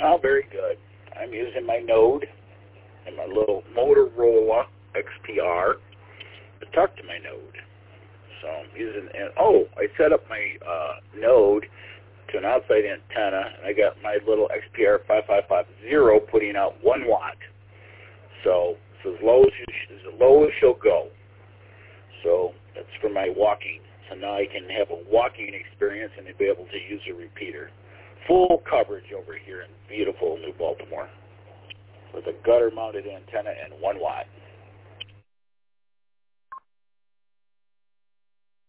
Oh, very good. I'm using my Node and my little Motorola XPR to talk to my Node. So I'm using, and I set up my Node to an outside antenna, and I got my little XPR 5550 putting out 1 watt. So it's as low as she'll go. So that's for my walking. So now I can have a walking experience and be able to use a repeater. Full coverage over here in beautiful New Baltimore with a gutter-mounted antenna and 1 watt.